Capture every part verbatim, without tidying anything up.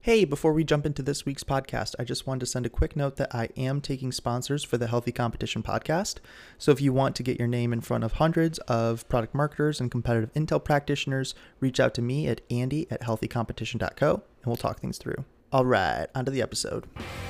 Hey, before we jump into this week's podcast, I just wanted to send a quick note that I am taking sponsors for the Healthy Competition podcast. So if you want to get your name in front of hundreds of product marketers and competitive intel practitioners, reach out to me at Andy at healthy competition dot co and we'll talk things through. All right, onto the episode.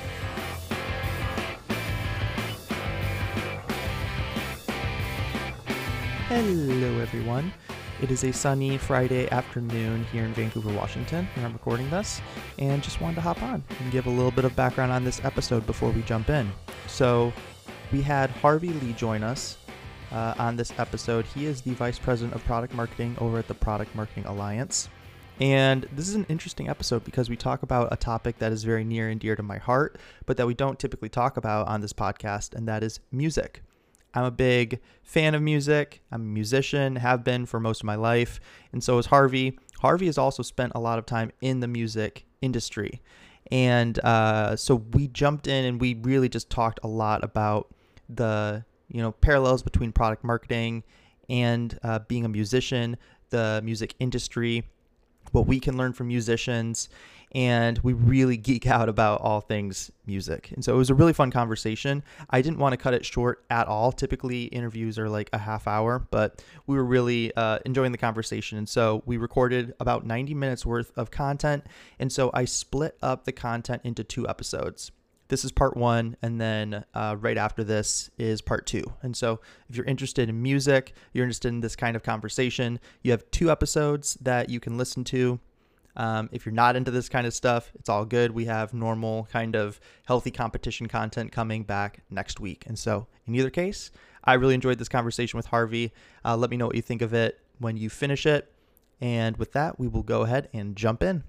Hello, everyone. It is a sunny Friday afternoon here in Vancouver, Washington, where I'm recording this, and just wanted to hop on and give a little bit of background on this episode before we jump in. So, we had Harvey Lee join us uh, on this episode. He is the Vice President of Product Marketing over at the Product Marketing Alliance. And this is an interesting episode because we talk about a topic that is very near and dear to my heart, but that we don't typically talk about on this podcast, and that is music. I'm a big fan of music. I'm a musician, have been for most of my life. And so is Harvey. Harvey has also spent a lot of time in the music industry. And uh, so we jumped in and we really just talked a lot about the, you know, parallels between product marketing and uh, being a musician, the music industry, what we can learn from musicians, and we really geek out about all things music. And so it was a really fun conversation. I didn't want to cut it short at all. Typically interviews are like a half hour, but we were really uh, enjoying the conversation. And so we recorded about ninety minutes worth of content. And so I split up the content into two episodes. This is part one, and then uh, right after this is part two. And so if you're interested in music, you're interested in this kind of conversation, you have two episodes that you can listen to. Um, if you're not into this kind of stuff, it's all good. We have normal kind of healthy competition content coming back next week. And so in either case, I really enjoyed this conversation with Harvey. Uh, let me know what you think of it when you finish it. And with that, we will go ahead and jump in.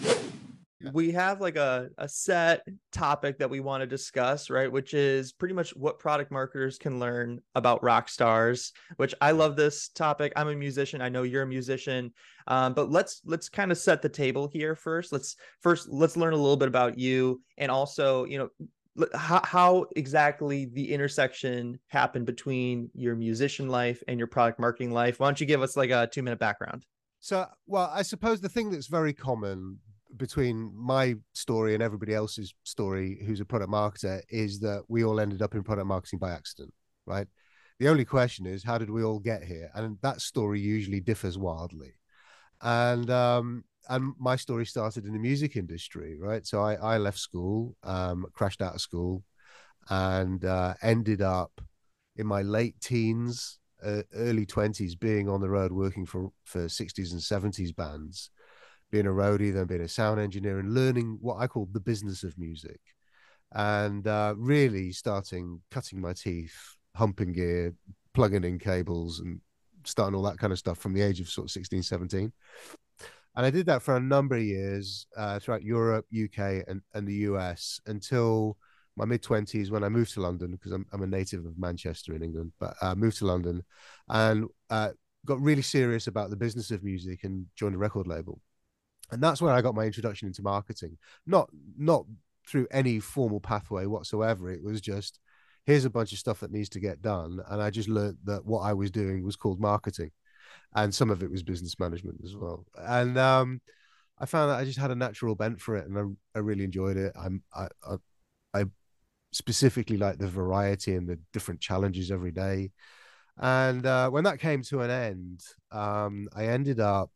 Yeah. We have like a, a set topic that we want to discuss, right? Which is pretty much what product marketers can learn about rock stars, which I love this topic. I'm a musician. I know you're a musician. Um, but let's let's kind of set the table here first. Let's first let's learn a little bit about you, and also, you know, how, how exactly the intersection happened between your musician life and your product marketing life. Why don't you give us like a two minute background? So, well, I suppose the thing that's very common between my story and everybody else's story who's a product marketer is that we all ended up in product marketing by accident, right? The only question is, how did we all get here? And that story usually differs wildly. And um, and my story started in the music industry, right? So I, I left school, um, crashed out of school, and uh, ended up in my late teens, uh, early twenties, being on the road working for for sixties and seventies bands, being a roadie, then being a sound engineer, and learning what I call the business of music, and uh, really starting cutting my teeth, humping gear, plugging in cables, and starting all that kind of stuff from the age of sort of sixteen, seventeen. And I did that for a number of years uh, throughout Europe, U K, and, and the U S until my mid twenties when I moved to London, because I'm, I'm a native of Manchester in England, but I uh, moved to London and uh, got really serious about the business of music and joined a record label. And that's where I got my introduction into marketing. Not not through any formal pathway whatsoever. It was just, here's a bunch of stuff that needs to get done. And I just learned that what I was doing was called marketing. And some of it was business management as well. And um, I found that I just had a natural bent for it, and I, I really enjoyed it. I'm, I, I, I specifically like the variety and the different challenges every day. And uh, when that came to an end, um, I ended up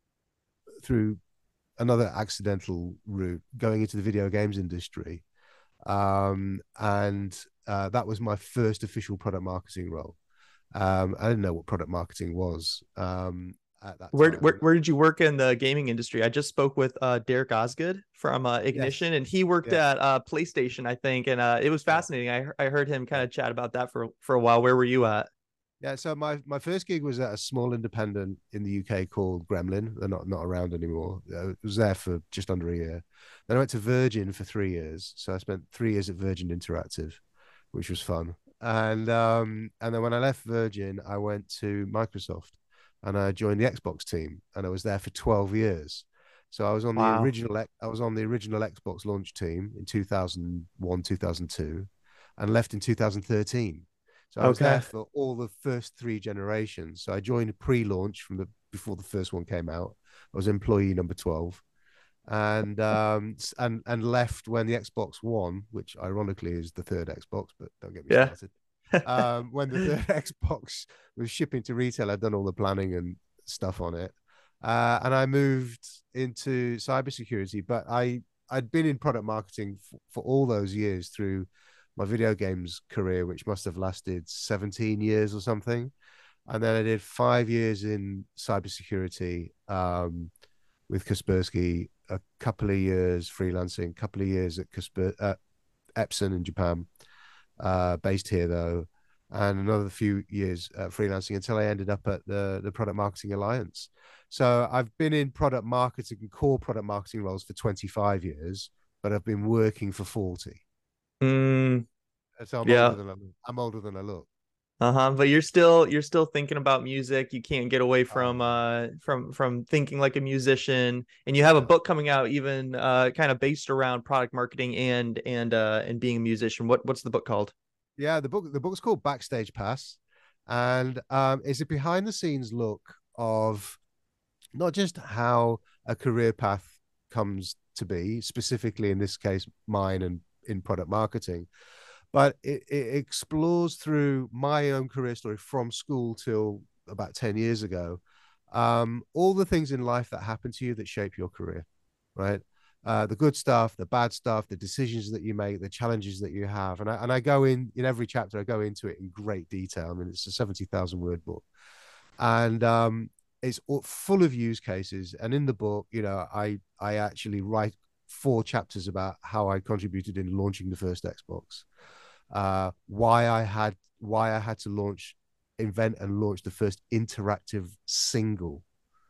through another accidental route going into the video games industry. Um, and uh, that was my first official product marketing role. Um, I didn't know what product marketing was um, at that Where, time. where where did you work in the gaming industry? I just spoke with uh, Derek Osgood from uh, Ignition, Yes. and he worked Yeah. at uh, PlayStation, I think, and uh, it was Yeah. fascinating. I I heard him kind Yeah. of chat about that for for a while. Where were you at? Yeah, so my, my first gig was at a small independent in the U K called Gremlin. They're not, not around anymore. I was there for just under a year. Then I went to Virgin for three years. So I spent three years at Virgin Interactive, which was fun. And um, and then when I left Virgin, I went to Microsoft and I joined the Xbox team, and I was there for twelve years. So I was on the Wow. original I was on the original Xbox launch team in two thousand one, two thousand two, and left in two thousand thirteen. So I was there Okay. for all the first three generations. So I joined pre-launch from the before the first one came out. I was employee number twelve. and um and and left when the Xbox One, which ironically is the third Xbox, but don't get me Yeah. started. Um, when the third Xbox was shipping to retail, I'd done all the planning and stuff on it, uh, and I moved into cybersecurity. But I I'd been in product marketing f- for all those years through my video games career, which must have lasted seventeen years or something. And then I did five years in cybersecurity um, with Kaspersky, a couple of years freelancing, a couple of years at Kasper, uh, Epson in Japan, uh, based here though, and another few years uh, freelancing until I ended up at the the Product Marketing Alliance. So I've been in product marketing and core product marketing roles for twenty-five years, but I've been working for forty. Mm, So I'm older yeah. than I look. I'm older than I look. Uh-huh. But you're still you're still thinking about music. You can't get away from Oh, uh from from thinking like a musician. And you have a yeah. book coming out even uh kind of based around product marketing and and uh and being a musician. What what's the book called? Yeah, the book the book's called Backstage Pass, and um, it's a behind the scenes look of not just how a career path comes to be, specifically in this case, mine and in product marketing, but it, it explores through my own career story from school till about ten years ago, um, all the things in life that happen to you that shape your career, right? Uh, the good stuff, the bad stuff, the decisions that you make, the challenges that you have. And I, and I go in, in every chapter, I go into it in great detail. I mean, it's a seventy thousand word book. And um, it's full of use cases. And in the book, you know, I, I actually write four chapters about how I contributed in launching the first Xbox, uh, why I had why I had to launch, invent and launch the first interactive single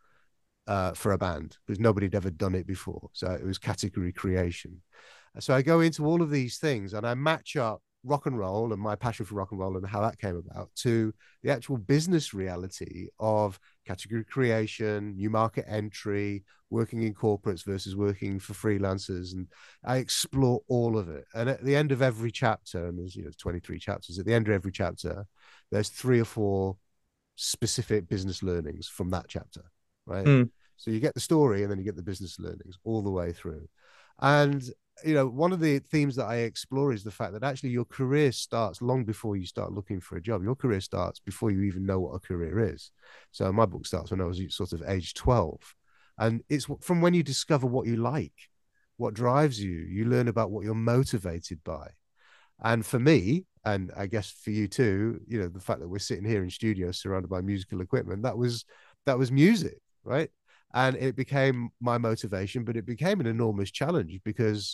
uh, for a band because nobody had ever done it before. So it was category creation. So I go into all of these things and I match up rock and roll and my passion for rock and roll and how that came about to the actual business reality of category creation, new market entry, working in corporates versus working for freelancers. And I explore all of it. And at the end of every chapter, and there's, you know, twenty-three chapters, at the end of every chapter, there's three or four specific business learnings from that chapter, right? Mm. So you get the story and then you get the business learnings all the way through. And, you know, one of the themes that I explore is the fact that actually your career starts long before you start looking for a job. Your career starts before you even know what a career is. So my book starts when I was sort of age twelve. And it's from when you discover what you like, what drives you, you learn about what you're motivated by. And for me, and I guess for you too, you know, the fact that we're sitting here in studio surrounded by musical equipment, that was that was music, right? And it became my motivation, but it became an enormous challenge because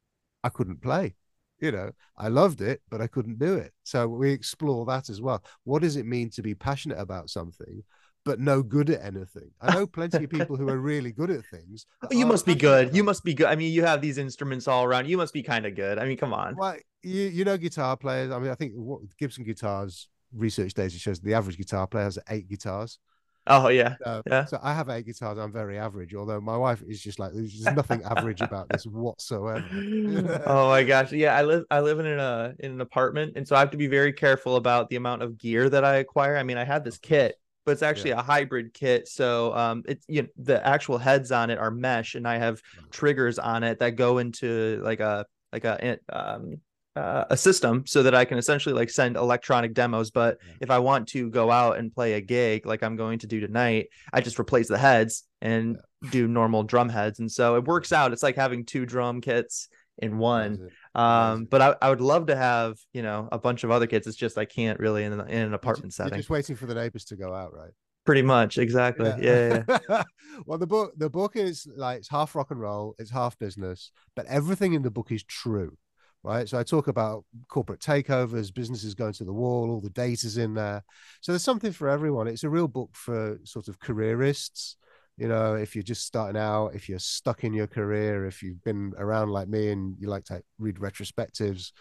I couldn't play. You know, I loved it, but I couldn't do it. So we explore that as well. What does it mean to be passionate about something, but no good at anything? I know plenty of people who are really good at things that You aren't must be passionate good. You about them. must be good. I mean, you have these instruments all around. You must be kind of good. I mean, come on. Well, you you know guitar players. I mean, I think what Gibson guitars research data shows the average guitar player has eight guitars. Oh yeah. So, Yeah. so I have eight guitars. I'm very average. Although my wife is just like, there's nothing average about this whatsoever. Oh my gosh. Yeah, I live I live in an uh in an apartment, and so I have to be very careful about the amount of gear that I acquire. I mean, I have this Of course. kit, but it's actually Yeah. a hybrid kit. So um it's, you know, the actual heads on it are mesh, and I have triggers on it that go into like a like a um uh, a system so that I can essentially like send electronic demos. But Yeah. if I want to go out and play a gig like I'm going to do tonight, I just replace the heads and Yeah. do normal drum heads. And so it works out. It's like having two drum kits in one. Amazing. Um, Amazing. but I, I would love to have, you know, a bunch of other kits. It's just I can't really in, in an You're, apartment you're setting. just waiting for the neighbors to go out, right? Pretty much, exactly. Yeah. Yeah, yeah, Well, the book the book is like it's half rock and roll, it's half business, but everything in the book is true, right? So I talk about corporate takeovers, businesses going to the wall, all the data's in there. So there's something for everyone. It's a real book for sort of careerists. You know, if you're just starting out, if you're stuck in your career, if you've been around like me and you like to read retrospectives,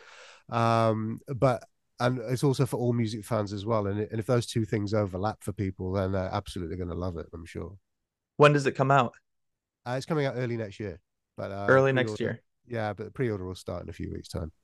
um, but and it's also for all music fans as well. And, and if those two things overlap for people, then they're absolutely going to love it, I'm sure. When does it come out? Uh, it's coming out early next year, but uh, Early next pre-order, year. yeah, but the pre-order will start in a few weeks' time.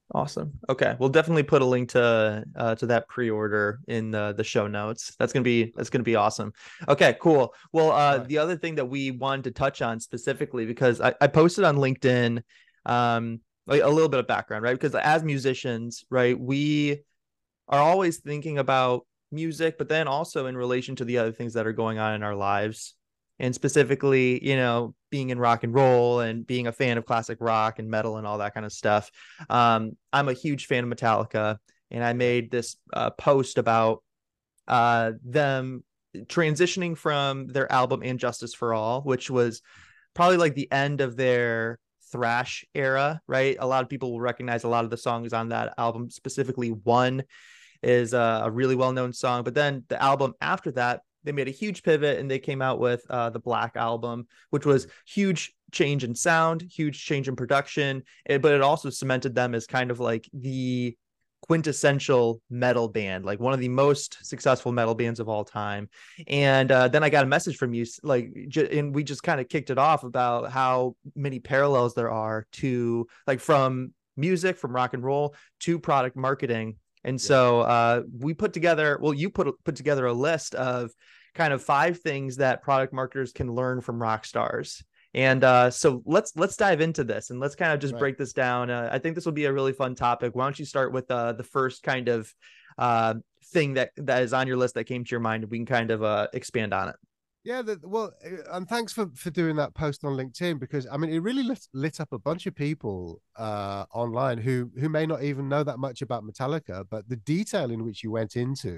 Awesome. Okay, we'll definitely put a link to uh, to that pre-order in the the show notes. That's gonna be that's gonna be awesome. Okay, cool. Well, uh, Right. the other thing that we wanted to touch on specifically because I, I posted on LinkedIn, um, like a little bit of background, right? Because as musicians, right, we are always thinking about music, but then also in relation to the other things that are going on in our lives. And specifically, you know, being in rock and roll and being a fan of classic rock and metal and all that kind of stuff. Um, I'm a huge fan of Metallica, and I Yeah. made this uh, post about uh, them transitioning from their album And Justice for All, which was probably like the end of their thrash era, right? A lot of people will recognize a lot of the songs on that album, specifically One is a, a really well-known song. But then the album after that, they made a huge pivot and they came out with uh, the Black Album, which was huge change in sound, huge change in production, it, but it also cemented them as kind of like the quintessential metal band, like one of the most successful metal bands of all time. And uh, then I got a message from you, like, j- and we just kind of kicked it off about how many parallels there are to like from music, from rock and roll to product marketing. And Yeah. so uh, we put together, well, you put put together a list of kind of five things that product marketers can learn from rock stars. And uh, so let's let's dive into this and let's kind of just Right. break this down. Uh, I think this will be a really fun topic. Why don't you start with uh, the first kind of uh, thing that that is on your list that came to your mind, and we can kind of uh, expand on it. Yeah, the, well, uh, and thanks for for doing that post on LinkedIn because I mean it really lit, lit up a bunch of people uh, online who who may not even know that much about Metallica, but the detail in which you went into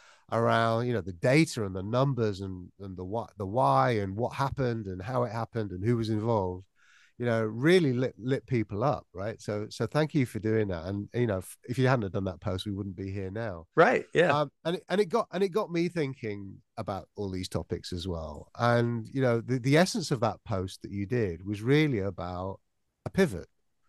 around you know the data and the numbers and and the what the why and what happened and how it happened and who was involved you know really lit, lit people up, right? So so thank you for doing that. And you know if, if you hadn't done that post we wouldn't be here now. Right. Yeah. um and it, and it got and it got me thinking about all these topics as well. And you know the, the essence of that post that you did was really about a pivot.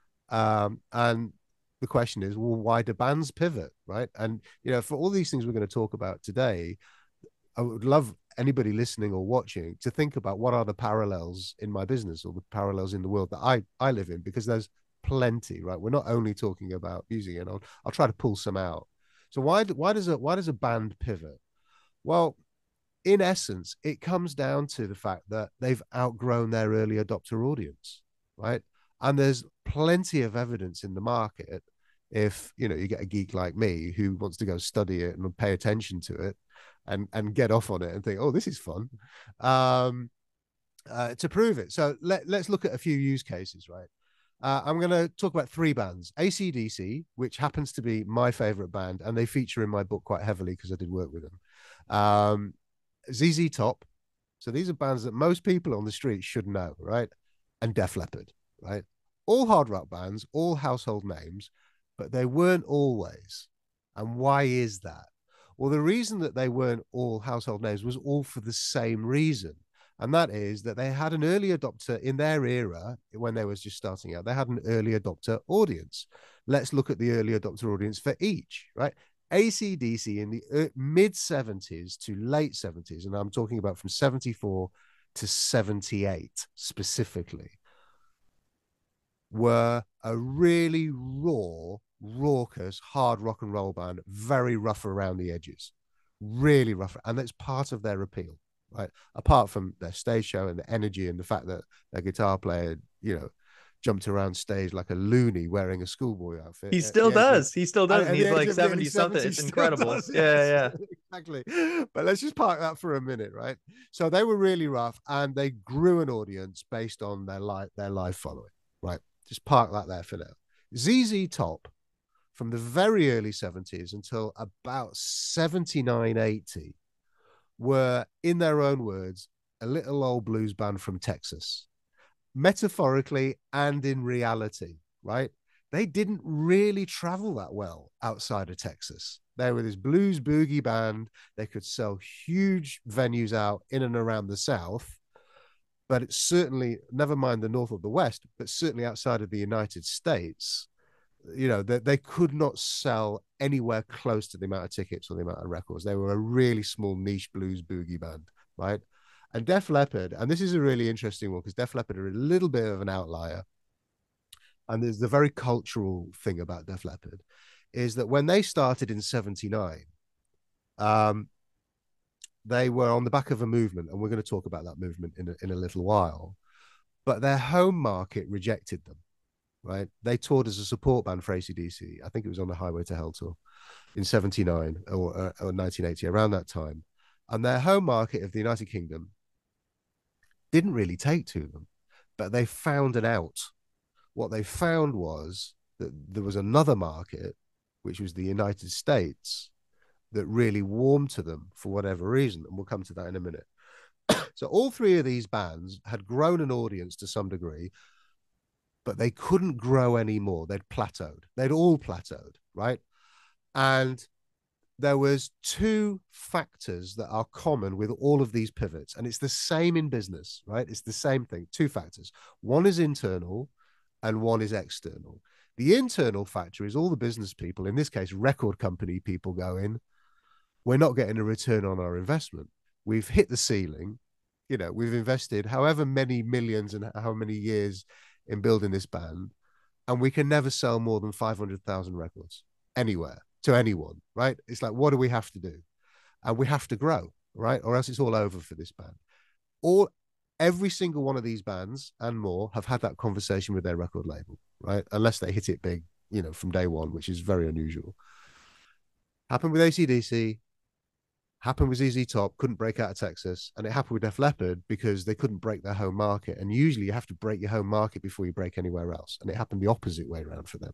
Um and the question is, well, why do bands pivot, right? And you know for all these things we're going to talk about today, I would love anybody listening or watching to think about what are the parallels in my business or the parallels in the world that I, I live in, because there's plenty, right? We're not only talking about music, and I'll, I'll try to pull some out. So why why does a why does a band pivot? Well, in essence, it comes down to the fact that they've outgrown their early adopter audience, right? And there's plenty of evidence in the market. If you know you get a geek like me who wants to go study it and pay attention to it and and get off on it and think, oh, this is fun, um, uh, to prove it. So let, let's look at a few use cases, right? Uh, I'm going to talk about three bands. A C D C, which happens to be my favorite band, and they feature in my book quite heavily because I did work with them. Um, Z Z Top. So these are bands that most people on the street should know, right? And Def Leppard, right? All hard rock bands, all household names, but they weren't always. And why is that? Well, the reason that they weren't all household names was all for the same reason. And that is that they had an early adopter in their era when they was just starting out. They had an early adopter audience. Let's look at the early adopter audience for each, right? A C D C in the mid seventies to late seventies, and I'm talking about from seventy-four to seventy-eight specifically, were a really raw, raucous, hard rock and roll band, very rough around the edges, really rough. And that's part of their appeal, right? Apart from their stage show and the energy and the fact that their guitar player, you know, jumped around stage like a loony wearing a schoolboy outfit He at still the age of does. He still does. at, And at the he's age like of nearly seventy something. seventy. It's Still incredible. does, Yeah. yes. Yeah. Exactly. But let's just park that for a minute, right? So they were really rough and they grew an audience based on their live their live following, right? Just park that there for now. Z Z Top, from the very early seventies until about seventy-nine, eighty, were, in their own words, a little old blues band from Texas, metaphorically and in reality, right? They didn't really travel that well outside of Texas. They were this blues boogie band. They could sell huge venues out in and around the South, but it's certainly, never mind the North or the West, but certainly outside of the United States, you know, they, they could not sell anywhere close to the amount of tickets or the amount of records. They were a really small niche blues boogie band, right? And Def Leppard, and this is a really interesting one because Def Leppard are a little bit of an outlier. and there's the very cultural thing about Def Leppard, is that when they started in seventy-nine, um, they were on the back of a movement, and we're going to talk about that movement in a, in a little while, but their home market rejected them, right? They toured as a support band for A C D C. I think it was on the Highway to Hell tour in seventy-nine or, uh, or nineteen eighty, around that time. And their home market of the United Kingdom didn't really take to them, but they found an out. What they found was that there was another market, which was the United States, that really warmed to them for whatever reason. And we'll come to that in a minute. So all three of these bands had grown an audience to some degree, but they couldn't grow anymore. They'd plateaued. They'd all plateaued, right? And there was two factors that are common with all of these pivots. And it's the same in business, right? It's the same thing. Two factors. One is internal and one is external. The internal factor is all the business people, in this case, record company people, going, we're not getting a return on our investment. We've hit the ceiling. You know, we've invested however many millions and how many years in building this band, and we can never sell more than five hundred thousand records anywhere to anyone, right? It's like, what do we have to do? And we have to grow, right? Or else it's all over for this band. All, every single one of these bands and more have had that conversation with their record label, right? Unless they hit it big, you know, from day one, which is very unusual. Happened with A C D C, happened with Z Z Top, couldn't break out of Texas, and it happened with Def Leppard because they couldn't break their home market. And usually you have to break your home market before you break anywhere else. And it happened the opposite way around for them.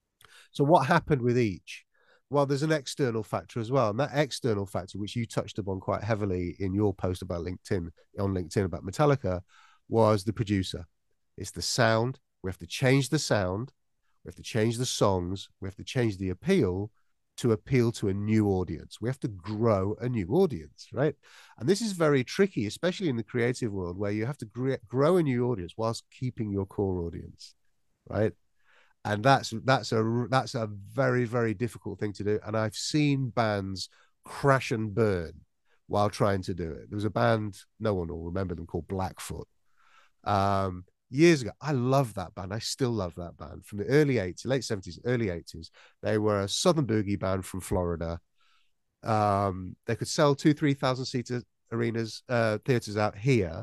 So what happened with each? Well, there's an external factor as well. And that external factor, which you touched upon quite heavily in your post about LinkedIn, on LinkedIn about Metallica, was the producer. It's the sound. We have to change the sound. We have to change the songs. We have to change the appeal to appeal to a new audience. We have to grow a new audience, right? And this is very tricky, especially in the creative world, where you have to grow a new audience whilst keeping your core audience, right? And that's that's a that's a very, very difficult thing to do. And I've seen bands crash and burn while trying to do it. There was a band, no one will remember them, called Blackfoot. Um, years ago, I love that band. I still love that band from the early eighties, late seventies, early eighties. They were a Southern boogie band from Florida. Um, they could sell two, three thousand seater arenas, uh, theaters out here,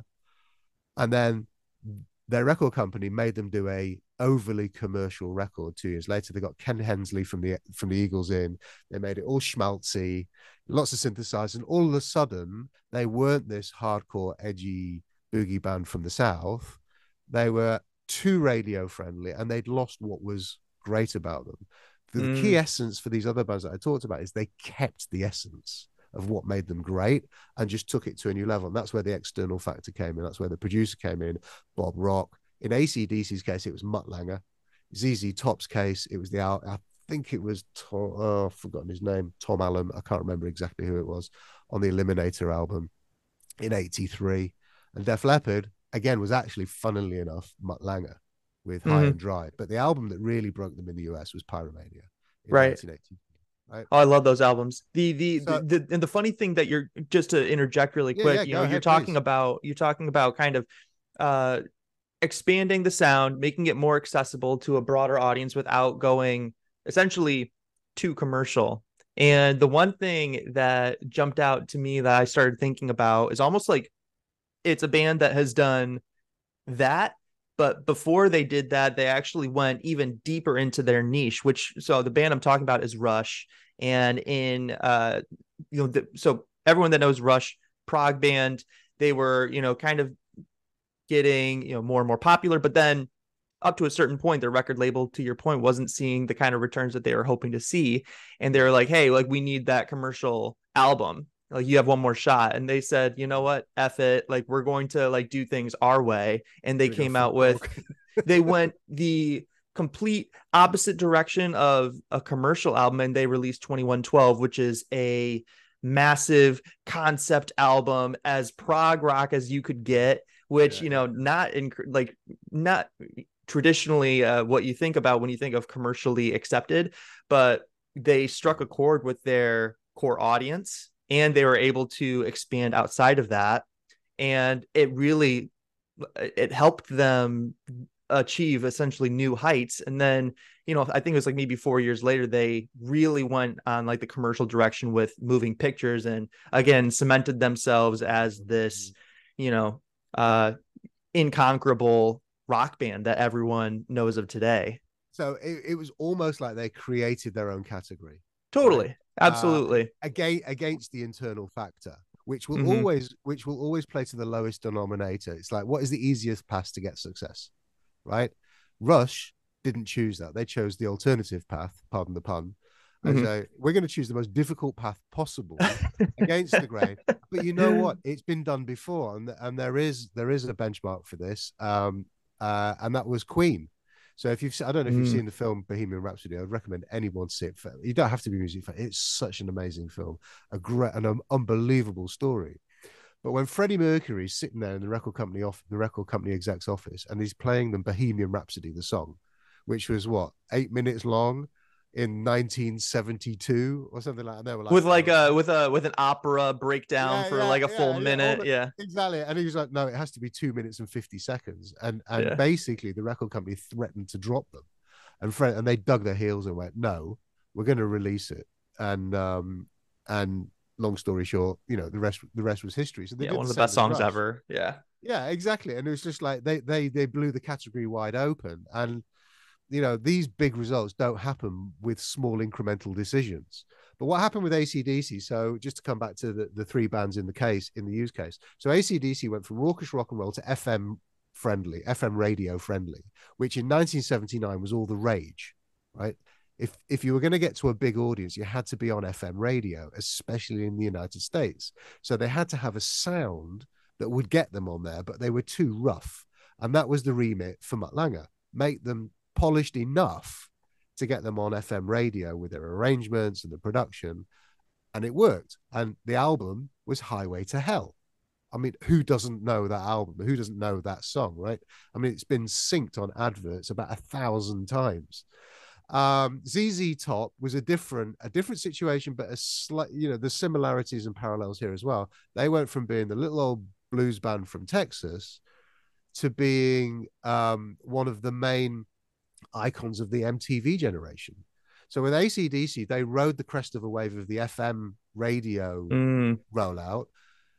and then their record company made them do a overly commercial record. Two years later, they got Ken Hensley from the from the Eagles in. They made it all schmaltzy, lots of synthesizers, and all of a sudden, they weren't this hardcore, edgy boogie band from the South. They were too radio friendly, and they'd lost what was great about them. The mm. key essence for these other bands that I talked about is they kept the essence of what made them great and just took it to a new level. And that's where the external factor came in. That's where the producer came in, Bob Rock. In A C D C's case, it was Mutt Lange. Z Z Top's case, it was the, I think it was, Tom, oh, I've forgotten his name, Tom Allen. I can't remember exactly who it was, on the Eliminator album in eighty-three. And Def Leppard, again, was actually, funnily enough, Mutt Lange with mm-hmm. High and Dry. But the album that really broke them in the U S was Pyromania in right. nineteen eighty. Right. Oh, I love those albums. The the, so, the the and the funny thing that you're, just to interject really quick, yeah, yeah, you know, ahead, you're talking please. about you're talking about kind of uh expanding the sound, making it more accessible to a broader audience without going essentially too commercial. And the one thing that jumped out to me that I started thinking about is almost like it's a band that has done that, but before they did that, they actually went even deeper into their niche, which, so the band I'm talking about is Rush. And in, uh, you know, the, so everyone that knows Rush, prog band, they were, you know, kind of getting, you know, more and more popular, but then up to a certain point, their record label, to your point, wasn't seeing the kind of returns that they were hoping to see. And they were like, hey, like, we need that commercial album. Like, you have one more shot. And they said, you know what, F it, like, we're going to like do things our way. And they came out with, they went the complete opposite direction of a commercial album, and they released twenty-one twelve, which is a massive concept album, as prog rock as you could get, which, yeah, you know, not in like not traditionally uh, what you think about when you think of commercially accepted, but they struck a chord with their core audience, and they were able to expand outside of that. And it really, it helped them achieve essentially new heights. And then, you know, I think it was like maybe four years later, they really went on like the commercial direction with moving pictures, and again cemented themselves as this, you know, uh, inconquerable rock band that everyone knows of today. So it, it was almost like they created their own category, right? Totally. Uh, Absolutely. again, against the internal factor, which will Mm-hmm. always, which will always play to the lowest denominator. It's like, what is the easiest path to get success, right? Rush didn't choose that; they chose the alternative path. Pardon the pun. And Mm-hmm. so we're going to choose the most difficult path possible against the grain. But you know what? It's been done before, and and there is there is a benchmark for this, um, uh, and that was Queen. So if you've, I don't know if you've Mm. seen the film Bohemian Rhapsody, I'd recommend anyone see it. You don't have to be a music fan. It's such an amazing film, a great, an um, unbelievable story. But when Freddie Mercury's sitting there in the record company off the record company exec's office, and he's playing them Bohemian Rhapsody, the song, which was what, eight minutes long in nineteen seventy-two or something like that. And they were like, With like no, a with a with an opera breakdown yeah, for yeah, like a full yeah, yeah, all minute. the, Yeah. exactly. And he was like, no, it has to be two minutes and fifty seconds. And and Yeah. basically the record company threatened to drop them. And Fred and they dug their heels and went, no, we're going to release it. And um and long story short, you know, the rest the rest was history. So they Yeah. did One the of the same best with songs Rush. ever. Yeah. Yeah, exactly. And it was just like they they they blew the category wide open. And you know, these big results don't happen with small incremental decisions. But what happened with A C D C? So just to come back to the, the three bands in the case, in the use case. So A C D C went from raucous rock and roll to F M friendly, F M radio friendly, which in nineteen seventy-nine was all the rage, right? If if you were going to get to a big audience, you had to be on F M radio, especially in the United States. So they had to have a sound that would get them on there, but they were too rough. And that was the remit for Mutt Lange. Make them polished enough to get them on F M radio with their arrangements and the production. And it worked. And the album was Highway to Hell. I mean, who doesn't know that album? Who doesn't know that song, right? I mean, it's been synced on adverts about a thousand times. Um, Z Z Top was a different, a different situation, but a slight, you know, the similarities and parallels here as well. They went from being the little old blues band from Texas to being um, one of the main icons of the M T V generation. So with A C D C, they rode the crest of a wave of the F M radio Mm. rollout.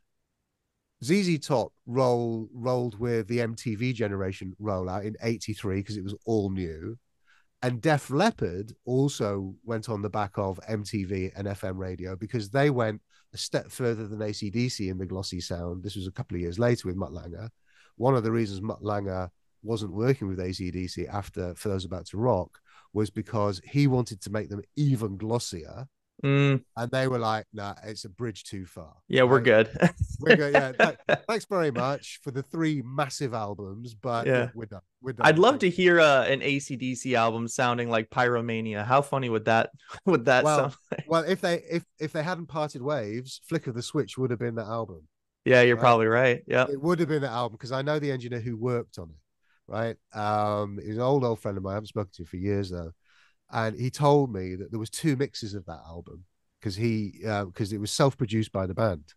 Z Z Top roll, rolled with the M T V generation rollout in eighty-three because it was all new. And Def Leppard also went on the back of M T V and F M radio because they went a step further than A C D C in the glossy sound. This was a couple of years later with Mutt Lange. One of the reasons Mutt Lange wasn't working with A C D C after For Those About to Rock was because he wanted to make them even glossier. Mm. And they were like, nah, it's a bridge too far. Yeah, we're right? good. We're good. Yeah. Th- thanks very much for the three massive albums, but yeah, Yeah. we're done. We're done. I'd love Thanks. to hear uh, an A C D C album sounding like Pyromania. How funny would that would that Well, sound like? well, if they if if they hadn't parted ways, Flick of the Switch would have been that album, Yeah, you're right? probably right. Yeah. It would have been that album because I know the engineer who worked on it, right? Um, he's an old old friend of mine. I haven't spoken to him for years though, and he told me that there was two mixes of that album because he because uh, it was self produced by the band,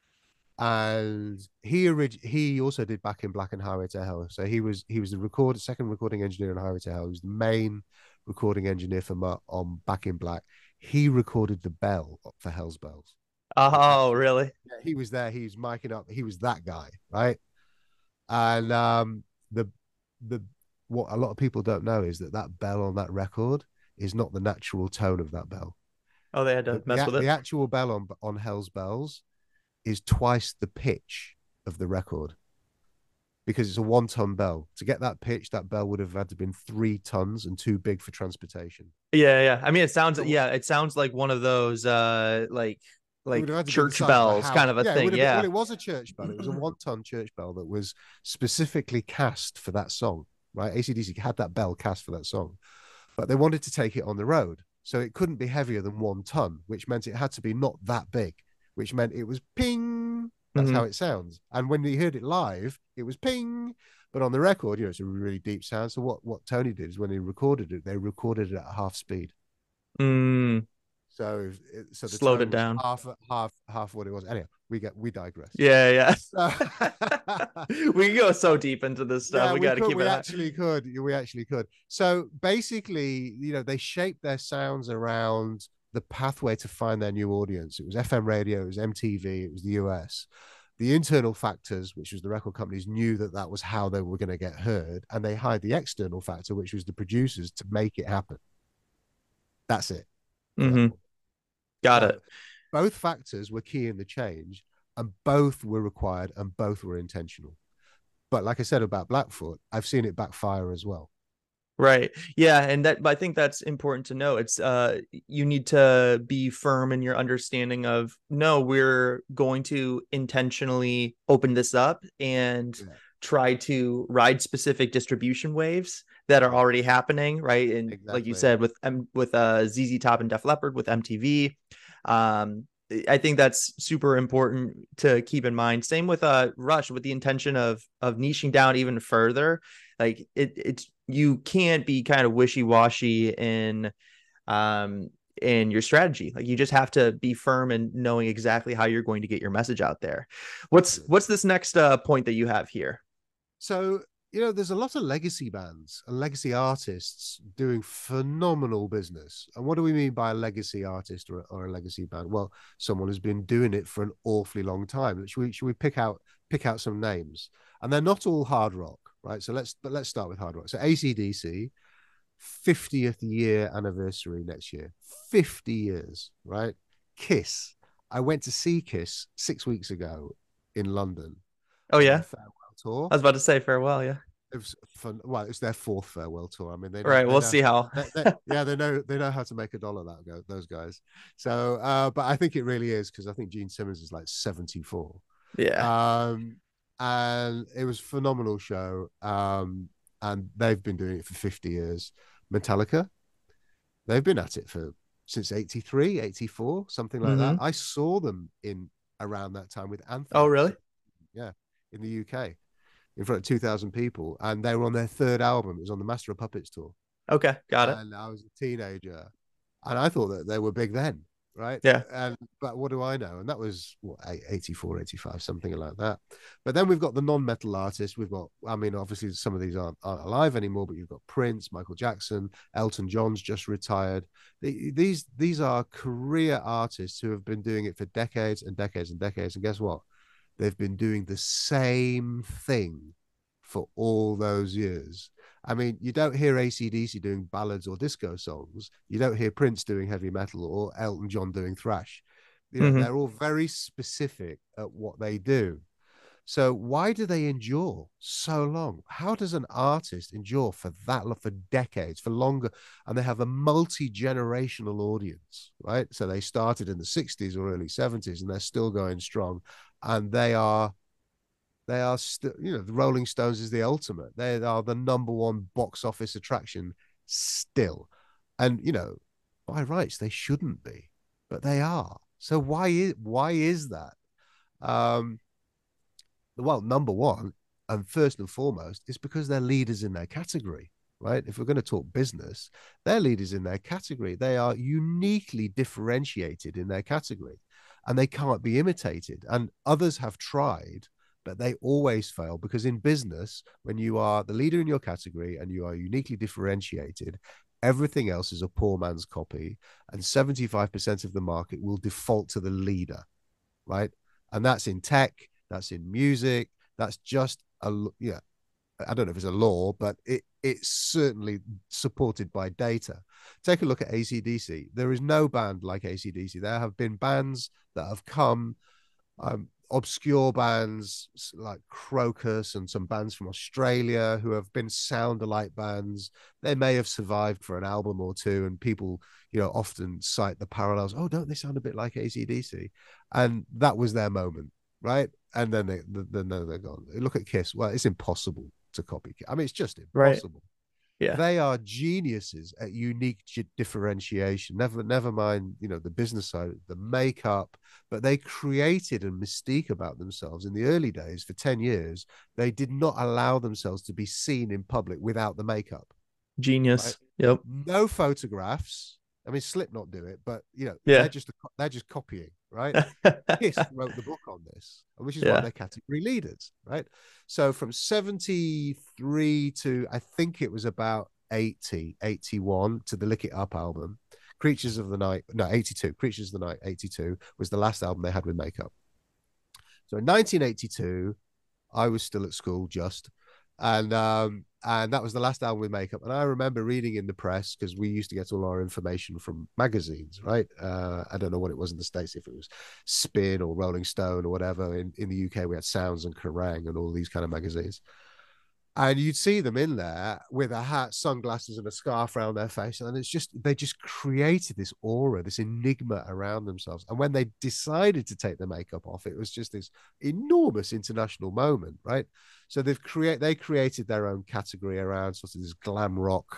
and he orig- he also did Back in Black and Highway to Hell. So he was he was the record second recording engineer on Highway to Hell. He was the main recording engineer for Mutt on Back in Black. He recorded the bell for Hell's Bells. Oh, really? Yeah, he was there. He was miking up. He was that guy, right? And um, the the what a lot of people don't know is that that bell on that record is not the natural tone of that bell. Oh, they had to The, mess the, with it. the actual bell on on Hell's Bells is twice the pitch of the record because it's a one ton bell. To get that pitch, that bell would have had to have been three tons and too big for transportation. Yeah, yeah. I mean, it sounds So yeah, it sounds like one of those uh like it would like have had to be the church size of a bells house. kind of a Yeah, it thing. would have been, Yeah. well, it was a church bell. It was a one ton church bell that was specifically cast for that song, right? A C D C had that bell cast for that song, but they wanted to take it on the road. So it couldn't be heavier than one ton, which meant it had to be not that big, which meant it was ping. That's Mm-hmm. how it sounds. And when you heard it live, it was ping. But on the record, you know, it's a really deep sound. So what, what Tony did is when he recorded it, they recorded it at half speed. Mm. So, so the Slowed it tone was down. half, half, half what it was. Anyway, we get we digress. Yeah, So, yeah. We can go so deep into this stuff. yeah, we we got to could. keep We it high. actually could. We actually could. So basically, you know, they shaped their sounds around the pathway to find their new audience. It was F M radio, it was M T V, it was the U S. The internal factors, which was the record companies, knew that that was how they were going to get heard, and they hired the external factor, which was the producers, to make it happen. That's it. Mm-hmm. Got Now, it. both factors were key in the change, and both were required, and both were intentional. But like I said about Blackfoot, I've seen it backfire as well. Right. Yeah, and that I think that's important to know. It's uh you need to be firm in your understanding of, no, we're going to intentionally open this up and Yeah, try to ride specific distribution waves that are already happening, right? And like you exactly. said, with M with uh Z Z Top and Def Leppard with M T V. Um I think that's super important to keep in mind. Same with uh Rush, with the intention of of niching down even further. Like it it's you can't be kind of wishy-washy in um in your strategy. Like you just have to be firm in knowing exactly how you're going to get your message out there. What's what's this next uh point that you have here? So, you know, there's a lot of legacy bands and legacy artists doing phenomenal business. And what do we mean by a legacy artist or, or a legacy band? Well, someone who's been doing it for an awfully long time. Should we, should we pick out pick out some names? And they're not all hard rock, right? So let's but let's start with hard rock. So A C D C, fiftieth year anniversary next year. fifty years, right? Kiss. I went to see Kiss six weeks ago in London Oh for their yeah. farewell tour. I was about to say farewell, yeah. It was fun. Well, it was their fourth farewell tour. I mean, they All know, right, they we'll know, see how. they, they, yeah, they know, they know how to make a dollar. That go, those guys. So, uh, but I think it really is, because I think Gene Simmons is like seventy-four, Yeah. um, and it was a phenomenal show. Um, and they've been doing it for fifty years. Metallica, they've been at it for since eighty-three, eighty-four, something like Mm-hmm. that. I saw them in around that time with Oh, Anthrax. really? Yeah, in the U K, in front of two thousand people, and they were on their third album. It was on the Master of Puppets tour, Okay, got it. and I was a teenager, and I thought that they were big then, right? Yeah. And but what do I know? And that was what, eighty-four, eighty-five, something like that. But then we've got the non-metal artists. We've got, I mean, obviously some of these aren't, aren't alive anymore, but you've got Prince, Michael Jackson, Elton John's just retired. These these are career artists who have been doing it for decades and decades and decades. And guess what? They've been doing the same thing for all those years. I mean, you don't hear A C D C doing ballads or disco songs. You don't hear Prince doing heavy metal or Elton John doing thrash. You know, Mm-hmm. they're all very specific at what they do. So why do they endure so long? How does an artist endure for that for decades, for longer? And they have a multi-generational audience, right? So they started in the sixties or early seventies, and they're still going strong. And they are, they are still, you know, the Rolling Stones is the ultimate. They are the number one box office attraction still. And, you know, by rights, they shouldn't be, but they are. So why is, why is that? Um, well, number one, and first and foremost, is because they're leaders in their category, right? If we're going to talk business, they're leaders in their category. They are uniquely differentiated in their category, and they can't be imitated. And others have tried, but they always fail, because in business, when you are the leader in your category and you are uniquely differentiated, everything else is a poor man's copy, and seventy-five percent of the market will default to the leader, right? And that's in tech, that's in music, that's just a, yeah, I don't know if it's a law, but it it's certainly supported by data. Take a look at A C D C. There is no band like A C D C. There have been bands that have come, um, obscure bands like Crocus and some bands from Australia who have been sound-alike bands. They may have survived for an album or two, and people, you know, often cite the parallels. Oh, don't they sound a bit like A C D C? And that was their moment, right? And then they, then they're gone. Look at Kiss. Well, it's impossible to copy. I mean, it's just impossible. Right. Yeah. They are geniuses at unique differentiation. Never, never mind, you know, the business side, the makeup, but they created a mystique about themselves in the early days. For ten years, they did not allow themselves to be seen in public without the makeup. Genius. Right? Yep. No photographs, I mean, Slipknot do it, but you know, they're Yeah. just they're just copying, right? Kiss wrote the book on this, which is why Yeah. they're category leaders, right? So from seventy-three to I think it was about eighty, eighty-one to the Lick It Up album, Creatures of the Night, no, eighty-two, Creatures of the Night, eighty-two was the last album they had with makeup. So in nineteen eighty-two, I was still at school just, and um, and that was the last album with makeup. And I remember reading in the press because we used to get all our information from magazines, right? Uh, I don't know what it was in the States, if it was Spin or Rolling Stone or whatever. In in the U K, we had Sounds and Kerrang and all these kind of magazines. And you'd see them in there with a hat, sunglasses, and a scarf around their face. And it's just, they just created this aura, this enigma around themselves. And when they decided to take the makeup off, it was just this enormous international moment, right? So they've create they created their own category around sort of this glam rock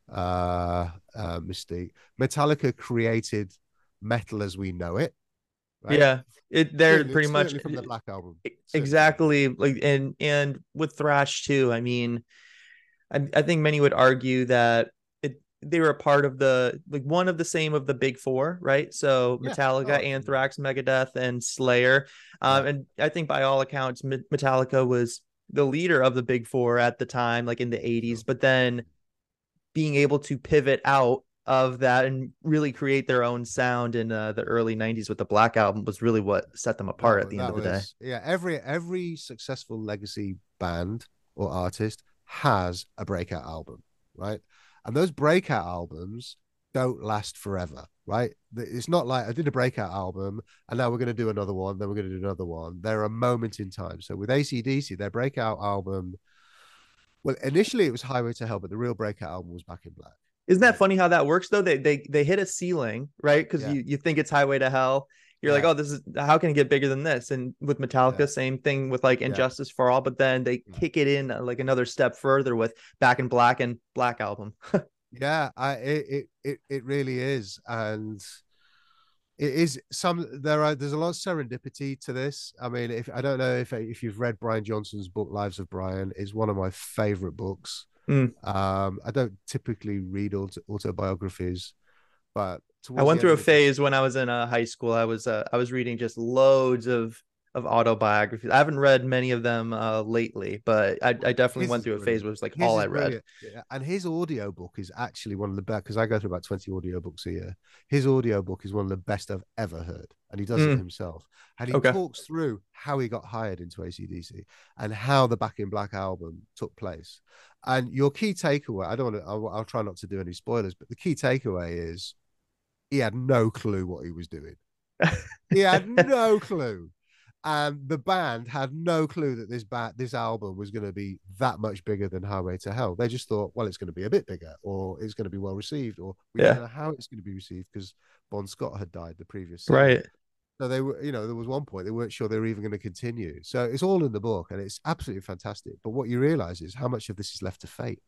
uh, uh, mystique. Metallica created metal as we know it, right? Yeah. It they're Certainly, pretty much certainly from the Black Album. Certainly. exactly like and and with thrash too. I mean, I, I think many would argue that it they were a part of the like one of the same of the big four, right? So Yeah. Metallica, Oh, Anthrax, Megadeth, and Slayer. Um, yeah. and I think by all accounts, Metallica was the leader of the big four at the time, like in the eighties. Sure. But then being able to pivot out of that and really create their own sound in uh, the early nineties with the Black Album was really what set them apart that, at the that end of the was, day. Yeah, every every successful legacy band or artist has a breakout album, right? And those breakout albums don't last forever, right? It's not like I did a breakout album and now we're going to do another one, then we're going to do another one. They're a moment in time. So with A C D C, their breakout album, well, initially it was Highway to Hell, but the real breakout album was Back in Black. Isn't that funny how that works though? They they they hit a ceiling, right? Because Yeah. you you think it's Highway to Hell. You're Yeah. like, oh, this is how can it get bigger than this? And with Metallica, Yeah. same thing with like Yeah. Injustice for All, but then they Yeah. kick it in uh, like another step further with Back in Black and Black Album. Yeah, I it, it it really is, and it is some there are there's a lot of serendipity to this. I mean, if I don't know if if you've read Brian Johnson's book Lives of Brian, is one of my favorite books. Mm. Um, I don't typically read auto, autobiographies, but I went through a phase when I was in uh, high school. I was uh, I was reading just loads of of autobiographies. I haven't read many of them uh, lately, but I, I definitely his went through a phase where it was like his all I read. Brilliant. Yeah. And his audiobook is actually one of the best, because I go through about twenty audiobooks a year. His audiobook is one of the best I've ever heard. And he does mm. it himself. And he okay. talks through how he got hired into A C D C and how the Back in Black album took place. And your key takeaway, I don't want to, I'll, I'll try not to do any spoilers, but the key takeaway is he had no clue what he was doing. He had no clue. And the band had no clue that this ba- this album was going to be that much bigger than Highway to Hell. They just thought, well, it's going to be a bit bigger, or it's going to be well received, or we yeah. don't know how it's going to be received because Bon Scott had died the previous season. Right. So they were, you know, there was one point they weren't sure they were even going to continue. So it's all in the book, and it's absolutely fantastic. But what you realize is how much of this is left to fate.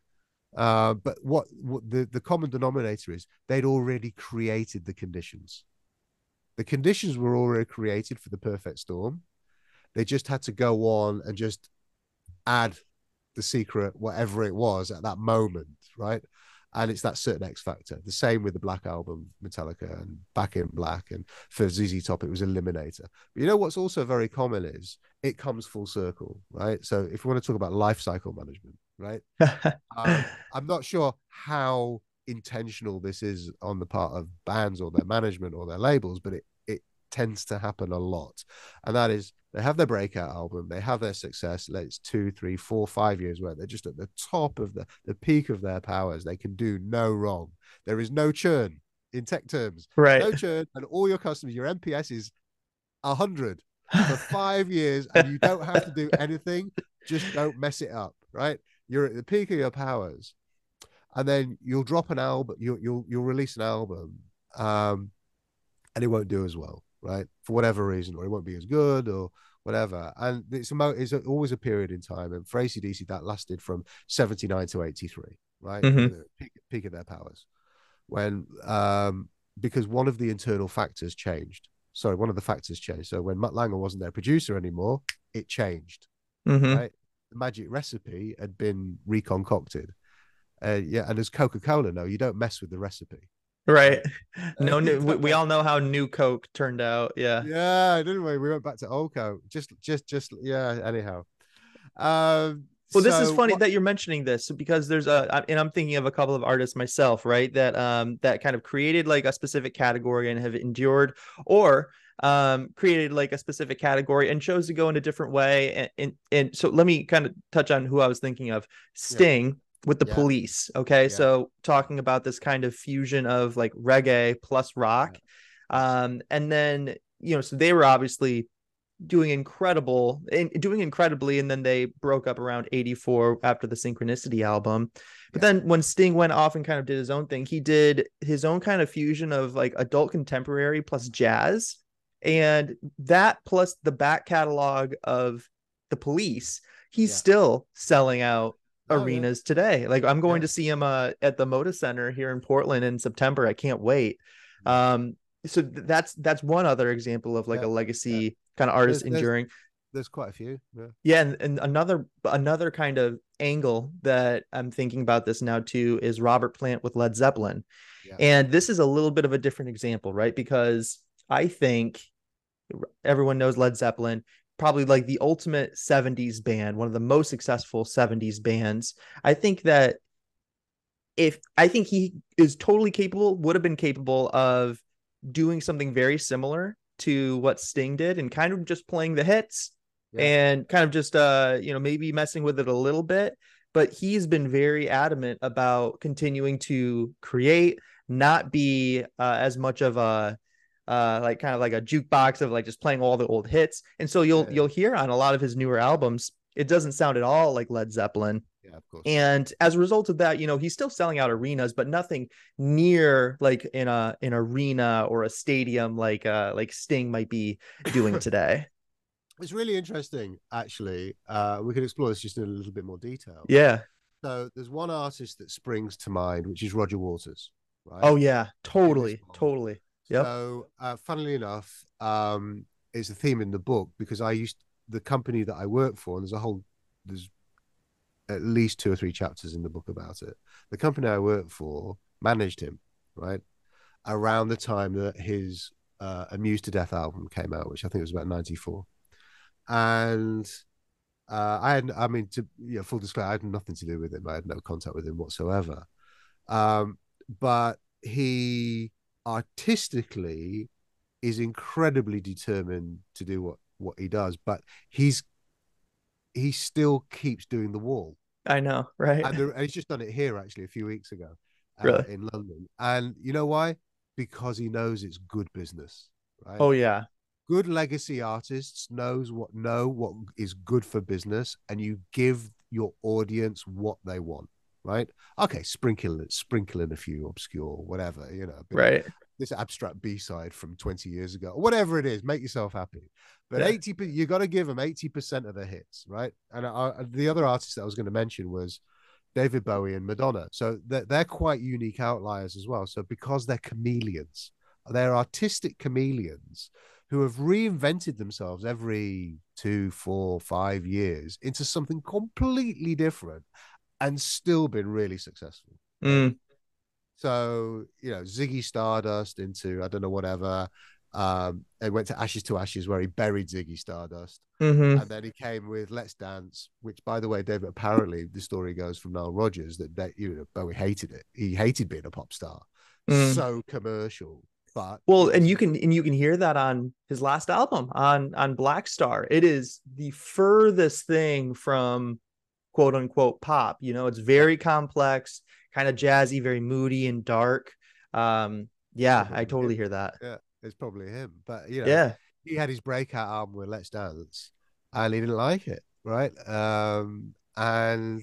Uh, but what, what the the common denominator is, they'd already created the conditions. The conditions were already created for the perfect storm. They just had to go on and just add the secret, whatever it was at that moment, right? And it's that certain X factor. The same with the Black Album, Metallica, and Back in Black. And for Z Z Top, it was Eliminator. But you know what's also very common is it comes full circle, right? So if we want to talk about life cycle management, right? um, I'm not sure how intentional this is on the part of bands or their management or their labels, but it it tends to happen a lot. And that is, they have their breakout album, they have their success, it's two, three, four, five years where they're just at the top of the, the peak of their powers. They can do no wrong. There is no churn in tech terms. Right. No churn, and all your customers, your M P S is a hundred for five years, and you don't have to do anything. Just don't mess it up, right? You're at the peak of your powers. And then you'll drop an album, you'll you'll you'll release an album, um, and it won't do as well, right? For whatever reason, or it won't be as good, or whatever. And it's a mo- it's a, always a period in time. And for A C D C, that lasted from seventy-nine to eighty-three, right? Mm-hmm. The peak, peak of their powers, when um, because one of the internal factors changed. Sorry, one of the factors changed. So when Mutt Lange wasn't their producer anymore, it changed, mm-hmm. right? The magic recipe had been reconcocted. Uh, yeah, and as Coca-Cola, no, you don't mess with the recipe. Right. Uh, No new. We, we all know how New Coke turned out. Yeah. yeah, didn't we? We went back to old Coke. Just, just, just. Yeah. Anyhow, um. Well, this is So funny what? that you're mentioning this because there's Yeah. a, and I'm thinking of a couple of artists myself, right? That um that kind of created like a specific category and have endured, or um created like a specific category and chose to go in a different way. And and, and so let me kind of touch on who I was thinking of. Yeah. Sting with the Yeah. Police. Okay, Yeah. so talking about this kind of fusion of like reggae plus rock, Yeah. Yeah. um, and then you know, so they were obviously doing incredible and doing incredibly, and then they broke up around eighty-four after the Synchronicity album. But Yeah. then when Sting went off and kind of did his own thing, he did his own kind of fusion of like adult contemporary plus jazz, and that plus the back catalog of the Police, he's Yeah. still selling out Oh yeah. arenas today. Like I'm going Yeah. to see him uh, at the Moda Center here in Portland in September. I can't wait. Yeah. Um, so th- that's that's one other example of like Yeah. a Yeah. legacy kind of artist There's, there's, enduring. there's quite a few. Yeah. Yeah, and, and another another kind of angle that I'm thinking about this now too is Robert Plant with Led Zeppelin. Yeah. And this is a little bit of a different example, right? Because I think everyone knows Led Zeppelin, probably like the ultimate seventies band, one of the most successful seventies bands. I think that if I think he is totally capable, would have been capable of doing something very similar to what Sting did and kind of just playing the hits Yeah. and kind of just uh you know maybe messing with it a little bit, but he's been very adamant about continuing to create, not be uh, as much of a uh like kind of like a jukebox of like just playing all the old hits. And so you'll Yeah. you'll hear on a lot of his newer albums it doesn't sound at all like Led Zeppelin. Yeah. Of course. And as a result of that, you know, he's still selling out arenas, but nothing near like in a an arena or a stadium like uh like Sting might be doing today. It's really interesting, actually. Uh, we could explore this just in a little bit more detail. Yeah. So there's one artist that springs to mind, which is Roger Waters, right? Oh yeah, totally, totally. Yep. So, uh, funnily enough, um, it's a theme in the book because I used the company that I work for, and there's a whole, there's at least two or three chapters in the book about it. The company I work for managed him, right? Around the time that his uh, Amused to Death album came out, which I think was about ninety-four. And uh, I had, I mean, to you know, full disclosure, I had nothing to do with him. I had no contact with him whatsoever. Um, but he artistically is incredibly determined to do what what he does. But he's he still keeps doing the Wall. I know, right? And, there, and he's just done it here actually a few weeks ago, uh, Really? in London. And you know why? Because he knows it's good business, right? Oh yeah. Good legacy artists knows what know what is good for business, and you give your audience what they want, right? Okay, sprinkle it, sprinkle in a few obscure, whatever, you know, right. This abstract B-side from twenty years ago, whatever it is, make yourself happy. But yeah. eighty, you got to give them eighty percent of the hits, right? And I, the other artist that I was going to mention was David Bowie and Madonna. So they're, they're quite unique outliers as well. So because they're chameleons, they're artistic chameleons who have reinvented themselves every two, four, five years into something completely different and still been really successful. Mm. So, you know, Ziggy Stardust into, I don't know, whatever. Um, and went to Ashes to Ashes where he buried Ziggy Stardust. Mm-hmm. And then he came with Let's Dance, which, by the way, David, apparently the story goes from Nile Rodgers that, that you know, Bowie hated it. He hated being a pop star. Mm. So commercial. But well, and you can and you can hear that on his last album on on Black Star. It is the furthest thing from quote unquote pop. You know, it's very complex, kind of jazzy, very moody and dark. Um, yeah, I totally him. hear that. Yeah, it's probably him. But you know, yeah, he had his breakout album with Let's Dance, and he didn't like it, right? Um, and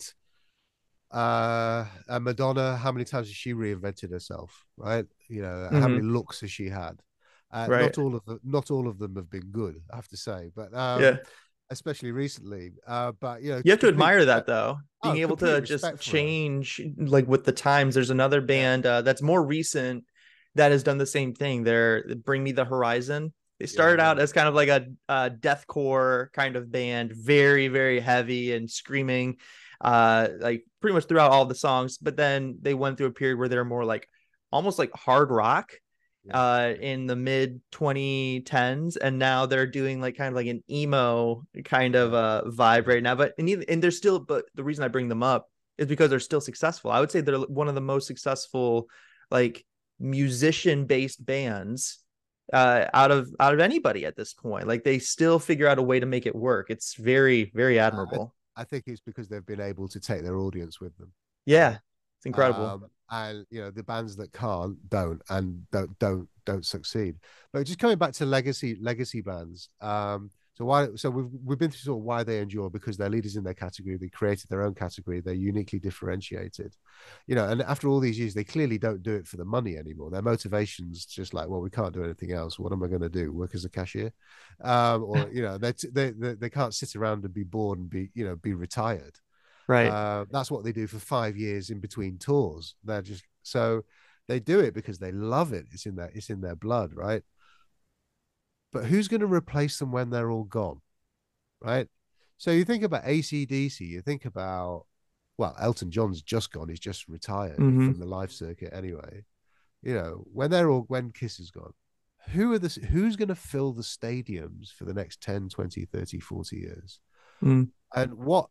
uh and Madonna, how many times has she reinvented herself, right? You know, mm-hmm. how many looks has she had? Uh, right. Not all of them, not all of them have been good, I have to say, but um yeah, especially recently. Uh but you know, you have to admire respect. that though, being oh, able to just change like with the times. There's another band yeah. uh that's more recent that has done the same thing. They're Bring Me the Horizon. They started yeah, out as kind of like a, a deathcore kind of band, very, very heavy and screaming, uh, like pretty much throughout all the songs. But then they went through a period where they're more like almost like hard rock Yeah. uh in the mid twenty tens, and now they're doing like kind of like an emo kind of Yeah. uh vibe Yeah. right now. But and, even, and they're still, but the reason I bring them up is because they're still successful. I would say they're one of the most successful like musician based bands uh out of out of anybody at this point. Like they still figure out a way to make it work. It's very, very I, admirable. I think it's because they've been able to take their audience with them, right? Yeah, it's incredible. Um, and you know the bands that can't don't and don't don't don't succeed. But just coming back to legacy legacy bands, um, so why so we've we've been through sort of why they endure because they're leaders in their category, they created their own category, they're uniquely differentiated, you know. And after all these years, they clearly don't do it for the money anymore. Their motivation's just like, well, we can't do anything else. What am I going to do? Work as a cashier, um, or you know, they they they they can't sit around and be bored and be you know be retired. Right. Uh, that's what they do for five years in between tours. They're just so they do it because they love it. It's in their it's in their blood, right? But who's going to replace them when they're all gone, right? So you think about A C D C, you think about well, Elton John's just gone. He's just retired Mm-hmm. from the live circuit anyway. You know, when they're all when Kiss is gone, who are this who's going to fill the stadiums for the next ten, twenty, thirty, forty years? Mm. And what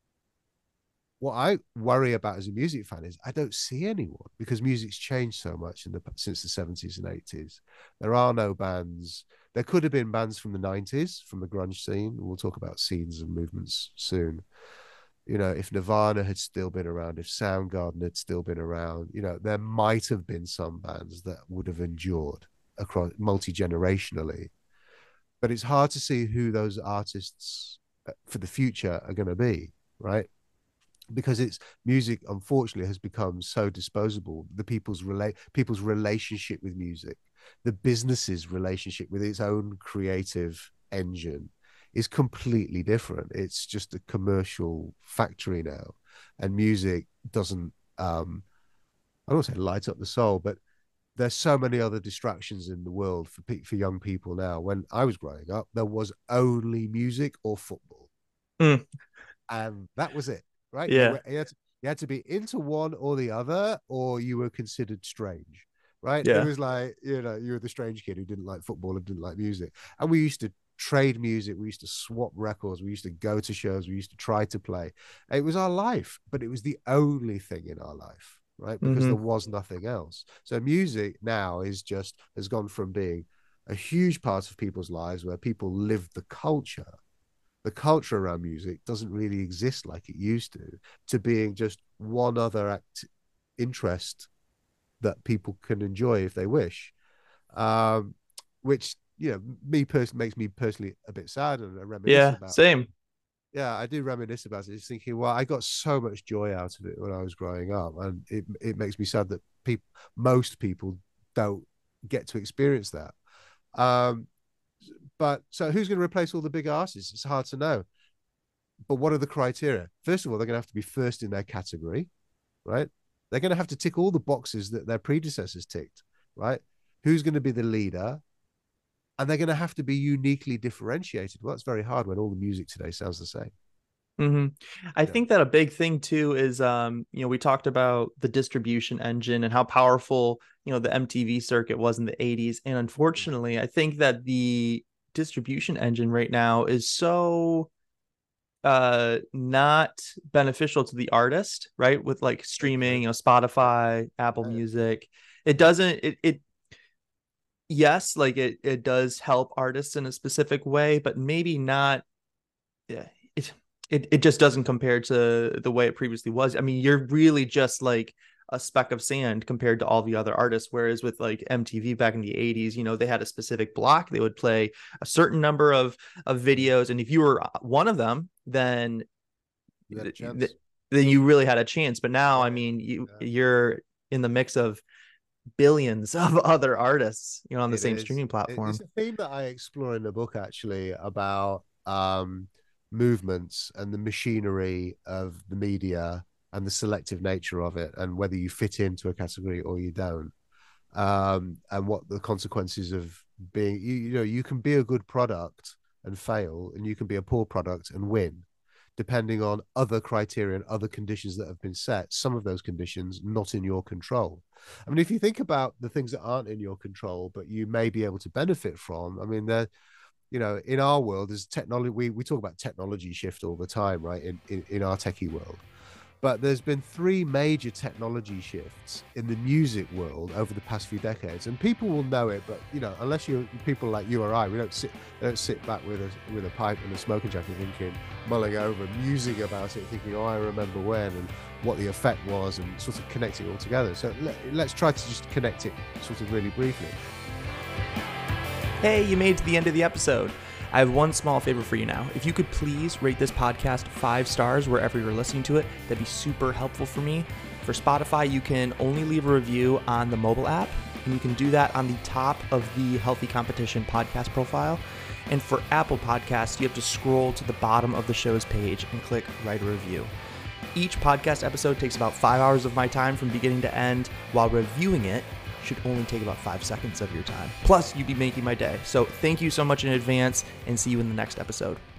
what I worry about as a music fan is I don't see anyone because music's changed so much in the since the seventies and eighties. There are no bands. There could have been bands from the nineties, from the grunge scene. We'll talk about scenes and movements soon. You know, if Nirvana had still been around, if Soundgarden had still been around, you know, there might have been some bands that would have endured across multi-generationally. But it's hard to see who those artists for the future are going to be, right? Because it's music unfortunately has become so disposable. The people's relate people's relationship with music, the business's relationship with its own creative engine is completely different. It's just a commercial factory now, and music doesn't um I don't want to say light up the soul, but there's so many other distractions in the world for for young people now. When I was growing up, there was only music or football, Mm. and that was it, right? You Yeah. were you had, to, you had to be into one or the other, or you were considered strange, right? It Yeah. was like you know you were the strange kid who didn't like football and didn't like music, and we used to trade music, we used to swap records, we used to go to shows, we used to try to play. It was our life, but it was the only thing in our life, right? Because there Mm-hmm. was nothing else. So music now is just has gone from being a huge part of people's lives where people live the culture, the culture around music doesn't really exist like it used to, to being just one other act interest that people can enjoy if they wish. Um, which, you know, me personally makes me personally a bit sad and I reminisce Yeah. about. Same. Yeah, I do reminisce about it. Just thinking, well, I got so much joy out of it when I was growing up, and it it makes me sad that people, most people, don't get to experience that. Um, but so who's going to replace all the big asses? It's hard to know. But what are the criteria? First of all, they're going to have to be first in their category, right? They're going to have to tick all the boxes that their predecessors ticked, right? Who's going to be the leader? And they're going to have to be uniquely differentiated. Well, that's very hard when all the music today sounds the same. Mm-hmm. I Yeah. think that a big thing too is, um, you know, we talked about the distribution engine and how powerful, you know, the M T V circuit was in the eighties. And unfortunately, I think that the distribution engine right now is so uh not beneficial to the artist, right? With like Very streaming, true. you know, Yeah. Spotify, Apple Yeah. Yeah. Music. It doesn't it it yes, like it it does help artists in a specific way, but maybe not. Yeah, it it it just doesn't compare to the way it previously was. I mean, you're really just like a speck of sand compared to all the other artists. Whereas with like M T V back in the eighties, you know, they had a specific block. They would play a certain number of of Yeah. videos, and if you were one of them, then You had a th- chance. then you really had a chance. But now, I Yeah. mean, you Yeah. you're in the mix of billions of other artists, you know, on the It same is. streaming It's platform. a theme that I explore in the book actually about um, movements and the machinery of the media and the selective nature of it, and whether you fit into a category or you don't, um, and what the consequences of being. You, you know, you can be a good product and fail, and you can be a poor product and win. depending on other criteria and other conditions that have been set, some of those conditions not in your control. I mean, if you think about the things that aren't in your control, but you may be able to benefit from, I mean, they're, you know, in our world, there's technology, we, we talk about technology shift all the time, right, in, in, in our techie world. But there's been three major technology shifts in the music world over the past few decades, and people will know it. But you know, unless you're people like you or I, we don't sit don't sit back with a with a pipe and a smoking jacket, thinking, mulling over, musing about it, thinking, oh, I remember when and what the effect was, and sort of connect it all together. So let, let's try to just connect it, sort of really briefly. Hey, you made it to the end of the episode. I have one small favor for you now. If you could please rate this podcast five stars wherever you're listening to it, that'd be super helpful for me. For Spotify, you can only leave a review on the mobile app, and you can do that on the top of the Healthy Competition podcast profile. And for Apple Podcasts, you have to scroll to the bottom of the show's page and click Write a Review. Each podcast episode takes about five hours of my time from beginning to end, while reviewing it should only take about five seconds of your time. Plus, you'd be making my day. So thank you so much in advance, and see you in the next episode.